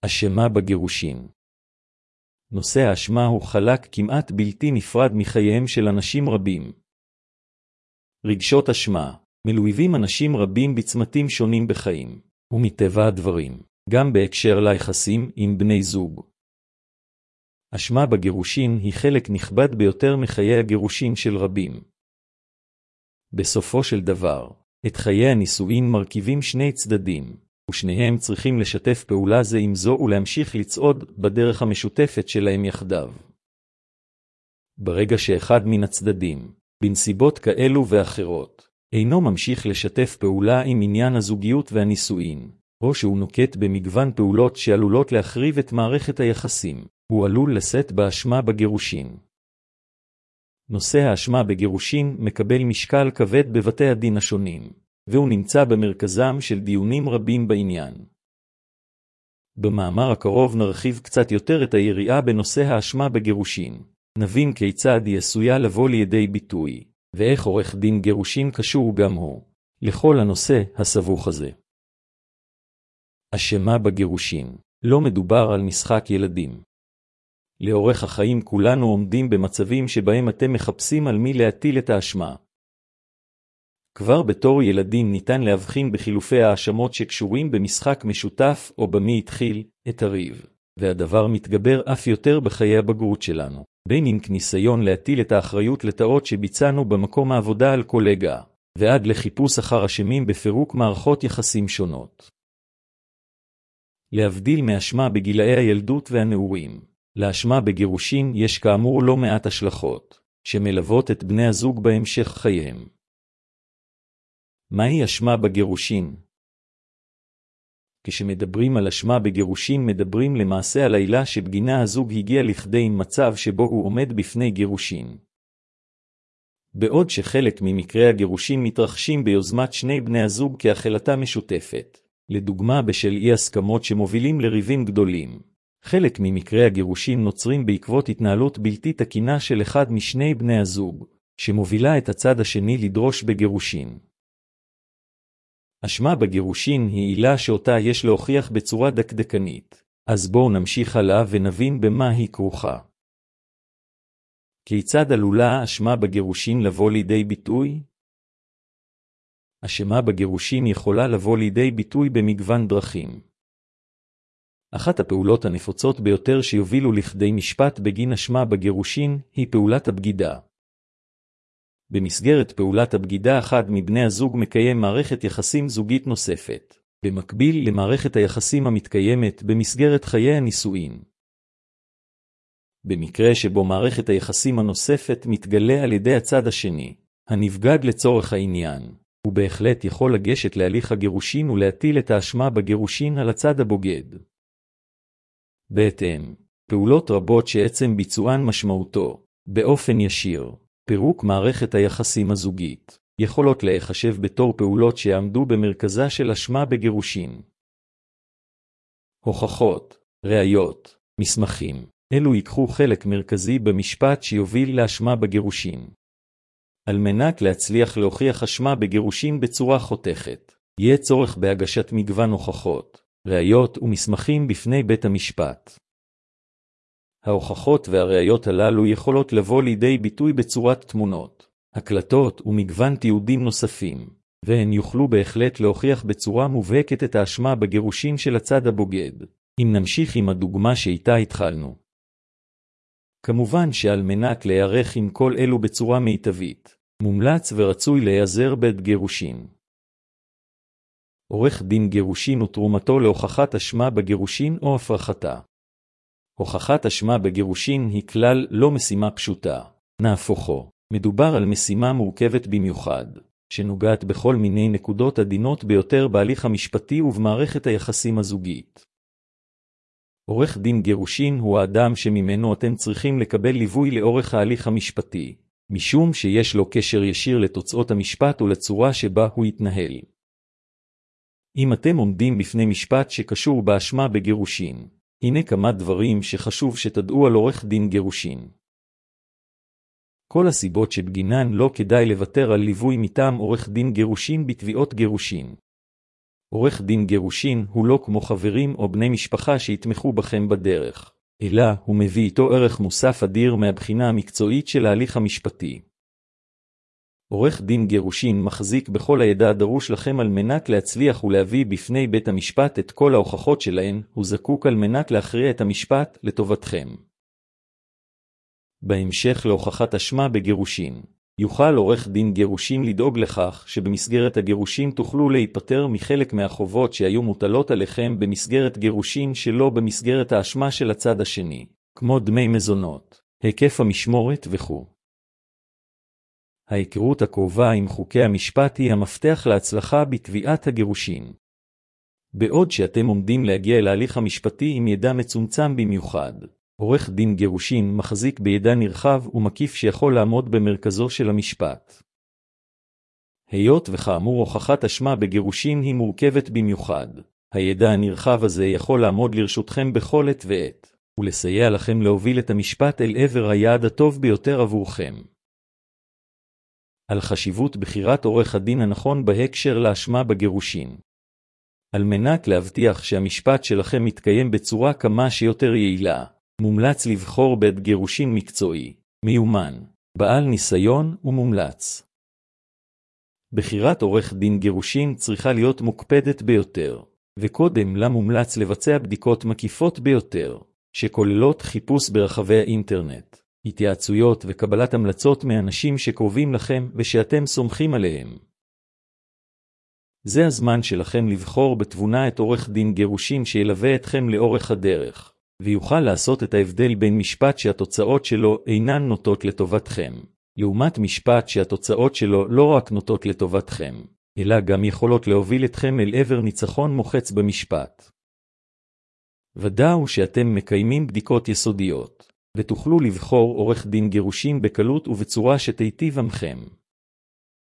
אשמה בגירושין. נושא האשמה הוא חלק כמעט בלתי נפרד מחייהם של אנשים רבים. רגשות אשמה מלווים אנשים רבים בצמתים שונים בחיים, ומטבע הדברים, גם בהקשר ליחסים עם בני זוג. אשמה בגירושין היא חלק נכבד ביותר מחיי הגירושין של רבים. בסופו של דבר, את חיי הנישואין מרכיבים שני צדדים, ושניהם צריכים לשתף פעולה זה עם זו ולהמשיך לצעוד בדרך המשותפת שלהם יחדיו. ברגע שאחד מן הצדדים, בנסיבות כאלו ואחרות, אינו ממשיך לשתף פעולה עם עניין הזוגיות והנישואין, או שהוא נוקט במגוון פעולות שעלולות להחריב את מערכת היחסים, הוא עלול לשאת באשמה בגירושין. נושא האשמה בגירושין מקבל משקל כבד בבתי הדין השונים, והוא נמצא במרכזם של דיונים רבים בעניין. במאמר הקרוב נרחיב קצת יותר את היריעה בנושא האשמה בגירושין, נבין כיצד היא עשויה לבוא לידי ביטוי, ואיך עורך דין גירושין קשור גם הוא לכל הנושא הסבוך הזה. אשמה בגירושין. לא מדובר על משחק ילדים. לאורך החיים כולנו עומדים במצבים שבהם אתם מחפשים על מי להטיל את האשמה. כבר בתור ילדים ניתן להבחין בחילופי האשמות שקשורים במשחק משותף או במי התחיל את הריב, והדבר מתגבר אף יותר בחיי הבגרות שלנו, בין אם כניסיון להטיל את האחריות לטעות שביצענו במקום העבודה על קולגה, ועד לחיפוש אחר אשמים בפירוק מערכות יחסים שונות. להבדיל מאשמה בגילאי הילדות והנעורים, לאשמה בגירושין יש כאמור לא מעט השלכות, שמלוות את בני הזוג בהמשך חייהם. מהי אשמה בגירושין? כשמדברים על אשמה בגירושין מדברים למעשה על העילה שבגינה הזוג הגיע לכדי מצב שבו הוא עומד בפני גירושין. בעוד שחלק ממקרי הגירושין מתרחשים ביוזמת שני בני הזוג כהחלטה משותפת, לדוגמה בשל אי הסכמות שמובילים לריבים גדולים, חלק ממקרי הגירושין נוצרים בעקבות התנהלות בלתי תקינה של אחד משני בני הזוג, שמובילה את הצד השני לדרוש בגירושין. אשמה בגירושין היא עילה שאותה יש להוכיח בצורה דקדקנית, אז בואו נמשיך הלאה ונבין במה היא כרוכה. כיצד עלולה אשמה בגירושין לבוא לידי ביטוי? אשמה בגירושין יכולה לבוא לידי ביטוי במגוון דרכים. אחת הפעולות הנפוצות ביותר שיובילו לכדי משפט בגין אשמה בגירושין היא פעולת הבגידה. במסגרת פעולת הבגידה אחד מבני הזוג מקיים מערכת יחסים זוגית נוספת, במקביל למערכת היחסים המתקיימת במסגרת חיי הנישואין. במקרה שבו מערכת היחסים הנוספת מתגלה על ידי הצד השני, הנבגד לצורך העניין, הוא בהחלט יכול לגשת להליך הגירושין ולהטיל את האשמה בגירושין על הצד הבוגד. בהתאם, פעולות רבות שעצם ביצוען משמעותו, באופן ישיר, פירוק מערכת היחסים הזוגית, יכולות להיחשב בתור פעולות שיעמדו במרכזה של אשמה בגירושין. הוכחות, ראיות, מסמכים, אלו ייקחו חלק מרכזי במשפט שיוביל לאשמה בגירושין. על מנת להצליח להוכיח אשמה בגירושין בצורה חותכת, יהיה צורך בהגשת מגוון הוכחות, ראיות ומסמכים בפני בית המשפט. ההוכחות והראיות הללו יכולות לבוא לידי ביטוי בצורת תמונות, הקלטות ומגוון תיעודים נוספים, והן יוכלו בהחלט להוכיח בצורה מובהקת את האשמה בגירושין של הצד הבוגד, אם נמשיך עם הדוגמה שאיתה התחלנו. כמובן שעל מנת להיערך עם כל אלו בצורה מיטבית, מומלץ ורצוי להיעזר בית גירושין. עורך דין גירושין ותרומתו להוכחת אשמה בגירושין או הפרחתה. הוכחת אשמה בגירושין היא כלל לא משימה פשוטה, נהפוכו. מדובר על משימה מורכבת במיוחד, שנוגעת בכל מיני נקודות עדינות ביותר בהליך המשפטי ובמערכת היחסים הזוגית. עורך דין גירושין הוא האדם שממנו אתם צריכים לקבל ליווי לאורך ההליך המשפטי, משום שיש לו קשר ישיר לתוצאות המשפט ולצורה שבה הוא יתנהל. אם אתם עומדים בפני משפט שקשור באשמה בגירושין, הנה כמה דברים שחשוב שתדעו על עורך דין גירושין. כל הסיבות שבגינן לא כדאי לוותר על ליווי מטעם עורך דין גירושין בתביעות גירושין. עורך דין גירושין הוא לא כמו חברים או בני משפחה שיתמכו בכם בדרך, אלא הוא מביא איתו ערך מוסף אדיר מהבחינה המקצועית של ההליך המשפטי. עורך דין גירושין מחזיק בכל הידע הדרוש לכם על מנת להצליח ולהביא בפני בית המשפט את כל ההוכחות שלהן, הוא זקוק על מנת להכריע את המשפט לטובתכם. בהמשך להוכחת אשמה בגירושין, יוכל עורך דין גירושין לדאוג לכך שבמסגרת הגירושין תוכלו להיפטר מחלק מהחובות שהיו מוטלות עליכם במסגרת גירושין שלא במסגרת האשמה של הצד השני, כמו דמי מזונות, היקף המשמורת וכו'. ההיכרות הקרובה עם חוקי המשפט היא המפתח להצלחה בתביעת הגירושין. בעוד שאתם עומדים להגיע אל ההליך המשפטי עם ידע מצומצם במיוחד, עורך דין גירושין מחזיק בידע נרחב ומקיף שיכול לעמוד במרכזו של המשפט. היות וכאמור הוכחת אשמה בגירושין היא מורכבת במיוחד, הידע הנרחב הזה יכול לעמוד לרשותכם בכל עת ועת, ולסייע לכם להוביל את המשפט אל עבר היעד הטוב ביותר עבורכם. על חשיבות בחירת עורך הדין הנכון בהקשר לאשמה בגירושין. על מנת להבטיח שהמשפט שלכם מתקיים בצורה כמה שיותר יעילה, מומלץ לבחור בית גירושין מקצועי, מיומן, בעל ניסיון ומומלץ. בחירת עורך דין גירושין צריכה להיות מוקפדת ביותר, וקודם לה מומלץ לבצע בדיקות מקיפות ביותר, שכוללות חיפוש ברחבי האינטרנט, התייעצויות וקבלת המלצות מאנשים שקרובים לכם ושאתם סומכים עליהם. זה הזמן שלכם לבחור בתבונה את עורך דין גירושין שילווה אתכם לאורך הדרך, ויוכל לעשות את ההבדל בין משפט שהתוצאות שלו אינן נוטות לטובתכם, לעומת משפט שהתוצאות שלו לא רק נוטות לטובתכם, אלא גם יכולות להוביל אתכם אל עבר ניצחון מוחץ במשפט. ודאו שאתם מקיימים בדיקות יסודיות, ותוכלו לבחור עורך דין גירושין בקלות ובצורה שתיטיב עמכם.